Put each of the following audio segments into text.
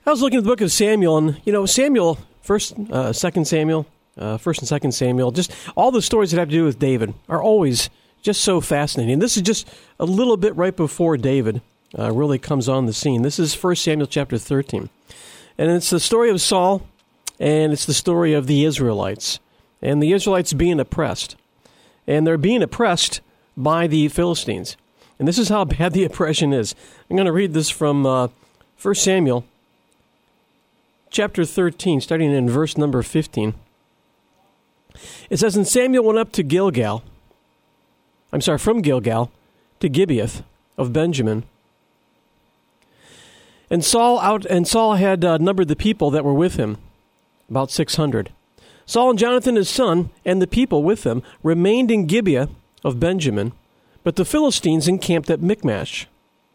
I was looking at the book of Samuel, and, Samuel, 2nd Samuel, 1st and 2nd Samuel, just all the stories that have to do with David are always just so fascinating. This is just a little bit right before David really comes on the scene. This is 1 Samuel chapter 13. And it's the story of Saul, and it's the story of the Israelites, and the Israelites being oppressed. And they're being oppressed by the Philistines. And this is how bad the oppression is. I'm going to read this from 1 Samuel chapter 13, starting in verse number 15. It says, And Samuel went up to from Gilgal to Gibeath of Benjamin. And Saul had numbered the people that were with him, about 600. Saul and Jonathan his son and the people with them remained in Gibeah of Benjamin, but the Philistines encamped at Michmash.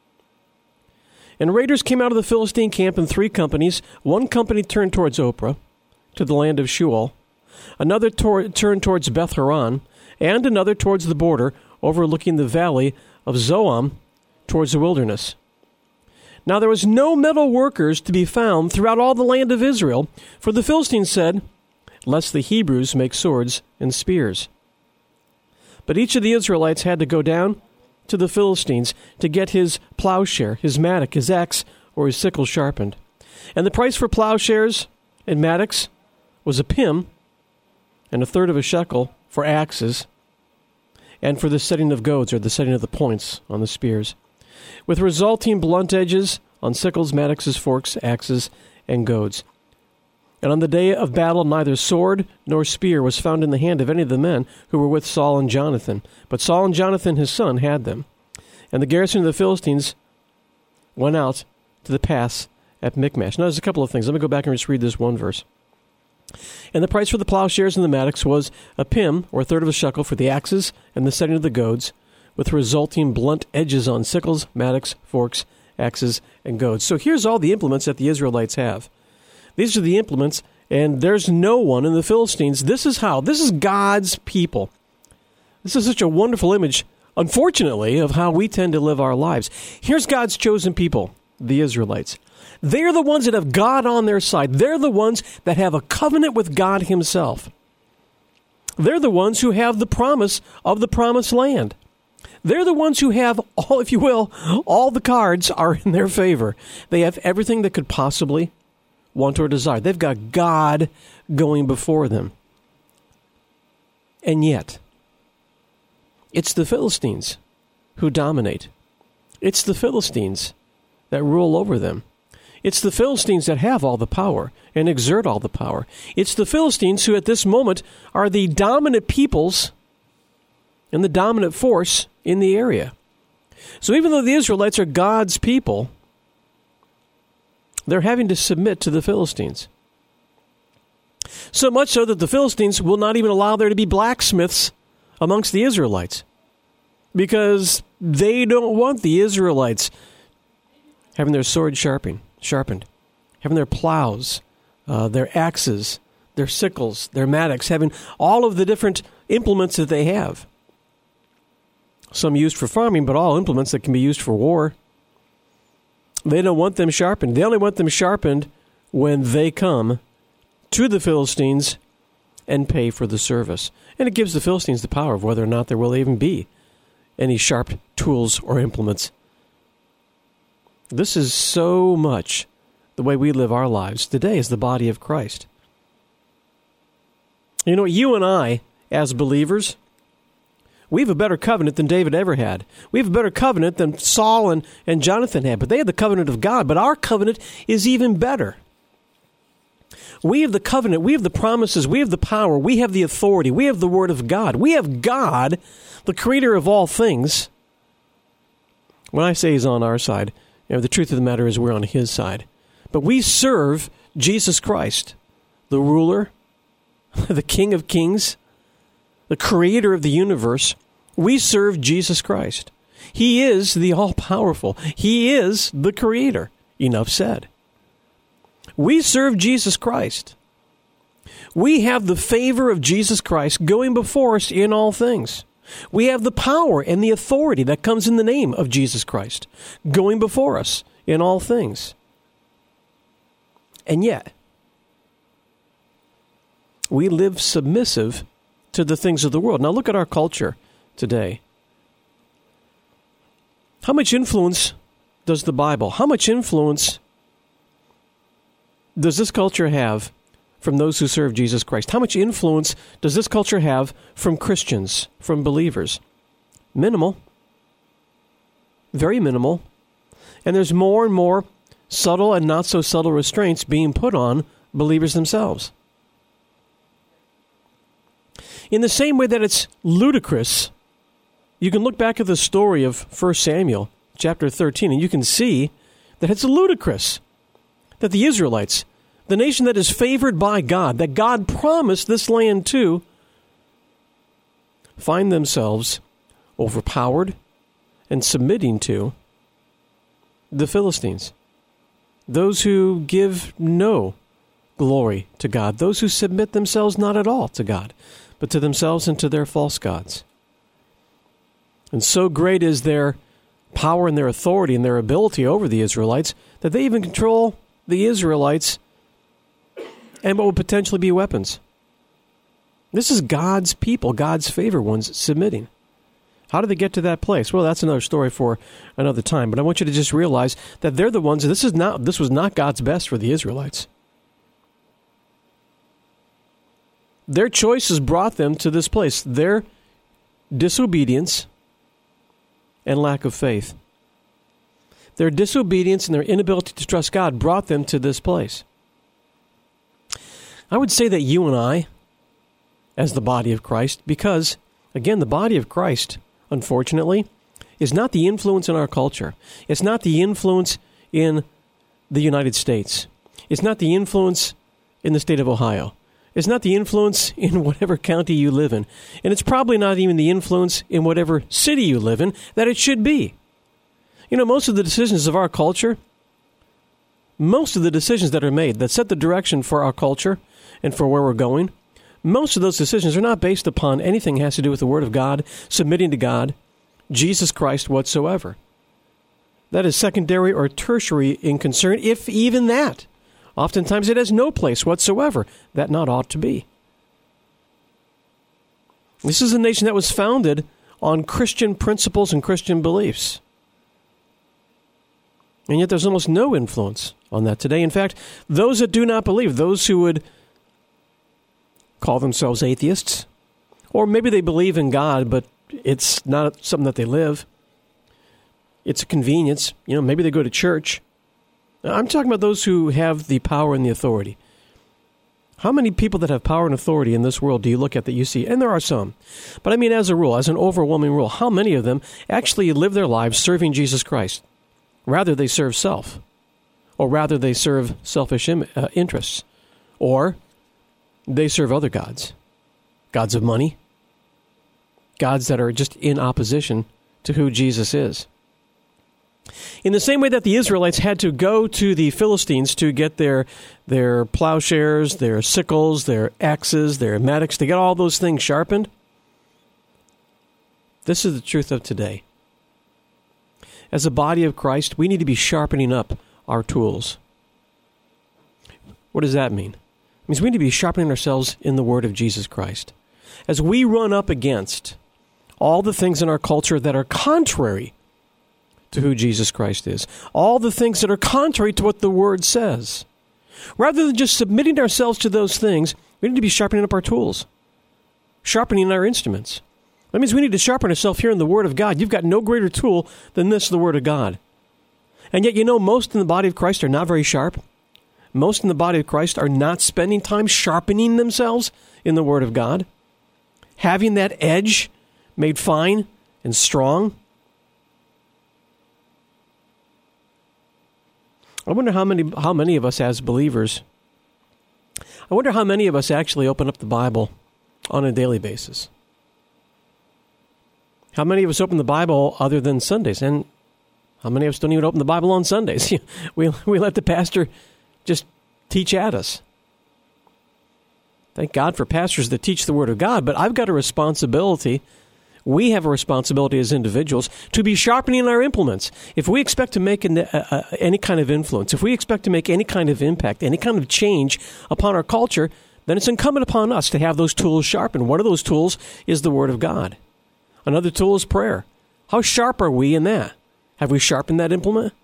And raiders came out of the Philistine camp in 3 companies. One company turned towards Ophrah, to the land of Shual. Another turned towards Beth Horon, and another towards the border, overlooking the valley of Zoam, towards the wilderness. Now there was no metal workers to be found throughout all the land of Israel, for the Philistines said, Lest the Hebrews make swords and spears. But each of the Israelites had to go down to the Philistines to get his plowshare, his mattock, his axe, or his sickle sharpened. And the price for plowshares and mattocks was a pim, and 1/3 of a shekel for axes, and for the setting of goads, or the setting of the points on the spears, with resulting blunt edges on sickles, mattocks, forks, axes, and goads. And on the day of battle neither sword nor spear was found in the hand of any of the men who were with Saul and Jonathan, but Saul and Jonathan his son had them. And the garrison of the Philistines went out to the pass at Michmash. Now there's a couple of things. Let me go back and just read this one verse. And the price for the plowshares and the mattocks was a pim, or 1/3 of a shekel, for the axes and the setting of the goads, with resulting blunt edges on sickles, mattocks, forks, axes, and goads. So here's all the implements that the Israelites have. These are the implements, and there's no one in the Philistines. This is God's people. This is such a wonderful image, unfortunately, of how we tend to live our lives. Here's God's chosen people, the Israelites. They're the ones that have God on their side. They're the ones that have a covenant with God himself. They're the ones who have the promise of the promised land. They're the ones who have, all, if you will, all the cards are in their favor. They have everything that could possibly want or desire. They've got God going before them. And yet, it's the Philistines who dominate. It's the Philistines that rule over them. It's the Philistines that have all the power and exert all the power. It's the Philistines who at this moment are the dominant peoples and the dominant force in the area. So even though the Israelites are God's people, they're having to submit to the Philistines. So much so that the Philistines will not even allow there to be blacksmiths amongst the Israelites, because they don't want the Israelites having their swords sharpened, having their plows, their axes, their sickles, their mattocks, having all of the different implements that they have. Some used for farming, but all implements that can be used for war. They don't want them sharpened. They only want them sharpened when they come to the Philistines and pay for the service. And it gives the Philistines the power of whether or not there will even be any sharp tools or implements. This is so much the way we live our lives today as the body of Christ. You know, you and I, as believers, we have a better covenant than David ever had. We have a better covenant than Saul and Jonathan had. But they had the covenant of God. But our covenant is even better. We have the covenant. We have the promises. We have the power. We have the authority. We have the Word of God. We have God, the creator of all things. When I say he's on our side, the truth of the matter is we're on his side. But we serve Jesus Christ, the ruler, the King of Kings, the creator of the universe. We serve Jesus Christ. He is the all-powerful. He is the creator. Enough said. We serve Jesus Christ. We have the favor of Jesus Christ going before us in all things. We have the power and the authority that comes in the name of Jesus Christ going before us in all things. And yet, we live submissive to the things of the world. Now look at our culture today. How much influence does the Bible, how much influence does this culture have from those who serve Jesus Christ? How much influence does this culture have from Christians, from believers? Minimal. Very minimal. And there's more and more subtle and not so subtle restraints being put on believers themselves. In the same way that it's ludicrous, you can look back at the story of 1 Samuel chapter 13, and you can see that it's ludicrous that the Israelites, the nation that is favored by God, that God promised this land to, find themselves overpowered and submitting to the Philistines, those who give no glory to God, those who submit themselves not at all to God, but to themselves and to their false gods. And so great is their power and their authority and their ability over the Israelites that they even control the Israelites and what would potentially be weapons. This is God's people, God's favored ones, submitting. How did they get to that place? Well, that's another story for another time. But I want you to just realize that they're the ones. This was not God's best for the Israelites. Their choices brought them to this place. Their disobedience and lack of faith. Their disobedience and their inability to trust God brought them to this place. I would say that you and I, as the body of Christ, because, again, the body of Christ, unfortunately, is not the influence in our culture. It's not the influence in the United States. It's not the influence in the state of Ohio. It's not the influence in whatever county you live in. And it's probably not even the influence in whatever city you live in that it should be. You know, most of the decisions of our culture, most of the decisions that are made that set the direction for our culture and for where we're going, most of those decisions are not based upon anything that has to do with the Word of God, submitting to God, Jesus Christ whatsoever. That is secondary or tertiary in concern, if even that. Oftentimes it has no place whatsoever. That not ought to be. This is a nation that was founded on Christian principles and Christian beliefs. And yet there's almost no influence on that today. In fact, those that do not believe, those who would call themselves atheists, or maybe they believe in God, but it's not something that they live. It's a convenience. You know, maybe they go to church. I'm talking about those who have the power and the authority. How many people that have power and authority in this world do you look at that you see? And there are some. But I mean, as a rule, as an overwhelming rule, how many of them actually live their lives serving Jesus Christ? Rather, they serve self. Or rather, they serve selfish interests. Or they serve other gods. Gods of money. Gods that are just in opposition to who Jesus is. In the same way that the Israelites had to go to the Philistines to get their plowshares, their sickles, their axes, their mattocks, to get all those things sharpened, this is the truth of today. As a body of Christ, we need to be sharpening up our tools. What does that mean? It means we need to be sharpening ourselves in the Word of Jesus Christ. As we run up against all the things in our culture that are contrary to who Jesus Christ is, all the things that are contrary to what the Word says, rather than just submitting ourselves to those things, we need to be sharpening up our tools, sharpening our instruments. That means we need to sharpen ourselves here in the Word of God. You've got no greater tool than this, the Word of God. And yet, you know, most in the body of Christ are not very sharp. Most in the body of Christ are not spending time sharpening themselves in the Word of God, having that edge made fine and strong. I wonder how many of us as believers, I wonder how many of us actually open up the Bible on a daily basis. How many of us open the Bible other than Sundays? And how many of us don't even open the Bible on Sundays? We let the pastor just teach at us. Thank God for pastors that teach the Word of God, but I've got a responsibility we have a responsibility as individuals to be sharpening our implements. If we expect to make any kind of influence, if we expect to make any kind of impact, any kind of change upon our culture, then it's incumbent upon us to have those tools sharpened. One of those tools is the Word of God. Another tool is prayer. How sharp are we in that? Have we sharpened that implement?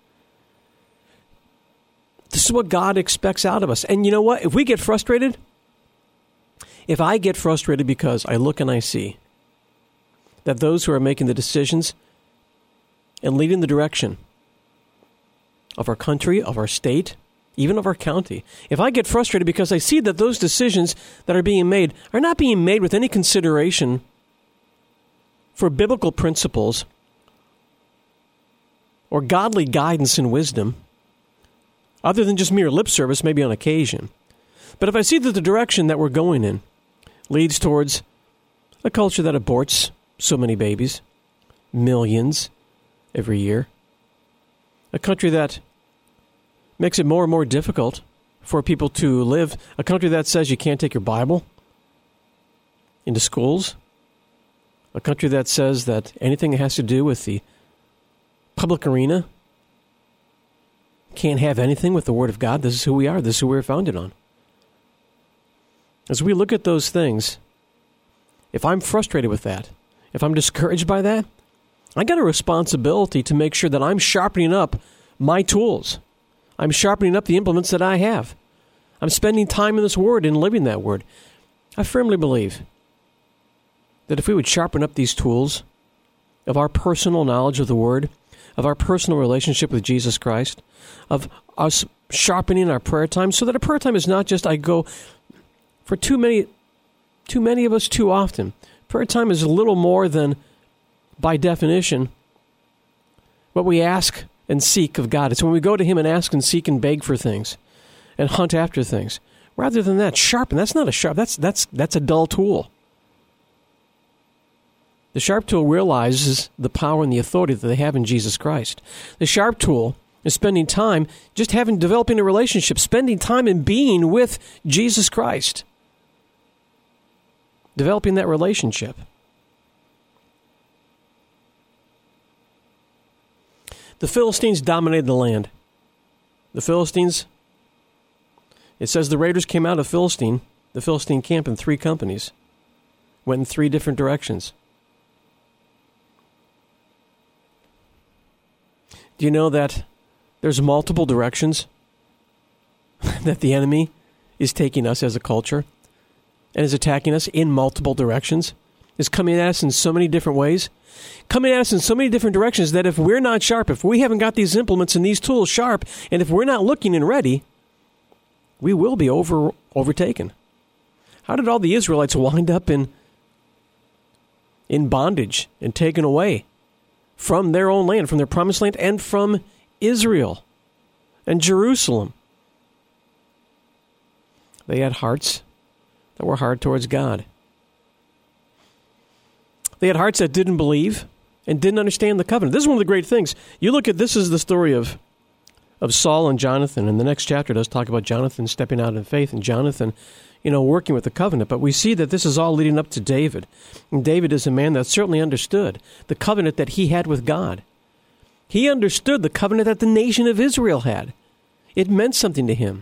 This is what God expects out of us. And you know what? If we get frustrated, if I get frustrated because I look and I see that those who are making the decisions and leading the direction of our country, of our state, even of our county, if I get frustrated because I see that those decisions that are being made are not being made with any consideration for biblical principles or godly guidance and wisdom, other than just mere lip service, maybe on occasion. But if I see that the direction that we're going in leads towards a culture that aborts so many babies, millions every year, a country that makes it more and more difficult for people to live, a country that says you can't take your Bible into schools, a country that says that anything that has to do with the public arena can't have anything with the Word of God. This is who we are. This is who we're founded on. As we look at those things, if I'm frustrated with that, if I'm discouraged by that, I got a responsibility to make sure that I'm sharpening up my tools. I'm sharpening up the implements that I have. I'm spending time in this Word and living that Word. I firmly believe that if we would sharpen up these tools of our personal knowledge of the Word, of our personal relationship with Jesus Christ, of us sharpening our prayer time, so that a prayer time is not just I go for too many of us too often. Prayer time is a little more than, by definition, what we ask and seek of God. It's when we go to Him and ask and seek and beg for things and hunt after things. Rather than that, sharpen. That's not a sharp. That's a dull tool. The sharp tool realizes the power and the authority that they have in Jesus Christ. The sharp tool is spending time just developing a relationship, spending time in being with Jesus Christ. Developing that relationship. The Philistines dominated the land. The Philistines, it says the raiders came out of the Philistine camp in 3 companies. Went in 3 different directions. Do you know that there's multiple directions that the enemy is taking us as a culture and is attacking us in multiple directions? Is coming at us in so many different ways, coming at us in so many different directions that if we're not sharp, if we haven't got these implements and these tools sharp, and if we're not looking and ready, we will be overtaken. How did all the Israelites wind up in bondage and taken away from their own land, from their promised land, and from Israel and Jerusalem? They had hearts that were hard towards God. They had hearts that didn't believe and didn't understand the covenant. This is one of the great things. You look at, this is the story of Saul and Jonathan, and the next chapter does talk about Jonathan stepping out in faith and Jonathan, working with the covenant. But we see that this is all leading up to David. And David is a man that certainly understood the covenant that he had with God. He understood the covenant that the nation of Israel had. It meant something to him.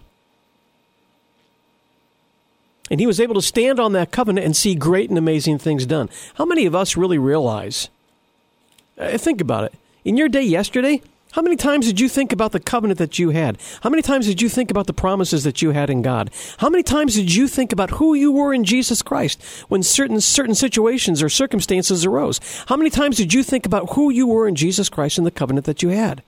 And he was able to stand on that covenant and see great and amazing things done. How many of us really realize, think about it, in your day yesterday, how many times did you think about the covenant that you had? How many times did you think about the promises that you had in God? How many times did you think about who you were in Jesus Christ when certain situations or circumstances arose? How many times did you think about who you were in Jesus Christ and the covenant that you had?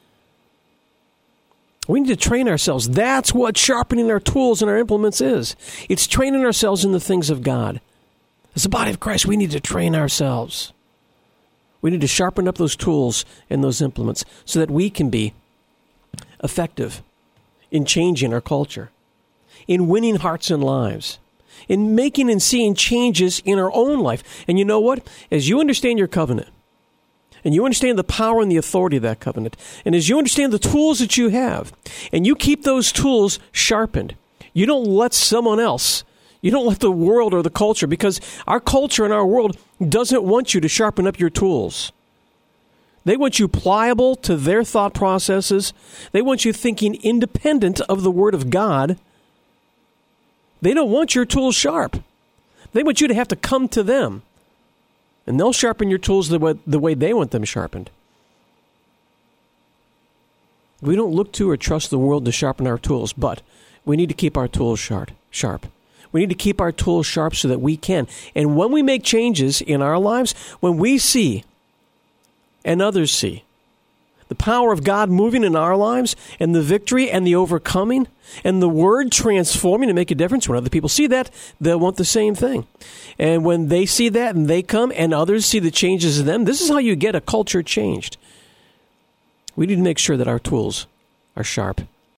We need to train ourselves. That's what sharpening our tools and our implements is. It's training ourselves in the things of God. As the body of Christ, we need to train ourselves. We need to sharpen up those tools and those implements so that we can be effective in changing our culture, in winning hearts and lives, in making and seeing changes in our own life. And you know what? As you understand your covenant, and you understand the power and the authority of that covenant, and as you understand the tools that you have, and you keep those tools sharpened, you don't let someone else, You don't let the world or the culture, because our culture and our world doesn't want you to sharpen up your tools. They want you pliable to their thought processes. They want you thinking independent of the Word of God. They don't want your tools sharp. They want you to have to come to them. And they'll sharpen your tools the way they want them sharpened. We don't look to or trust the world to sharpen our tools, but we need to keep our tools sharp. We need to keep our tools sharp so that we can. And when we make changes in our lives, when we see and others see the power of God moving in our lives, and the victory and the overcoming, and the Word transforming to make a difference, when other people see that, they'll want the same thing. And when they see that and they come and others see the changes in them, this is how you get a culture changed. We need to make sure that our tools are sharp.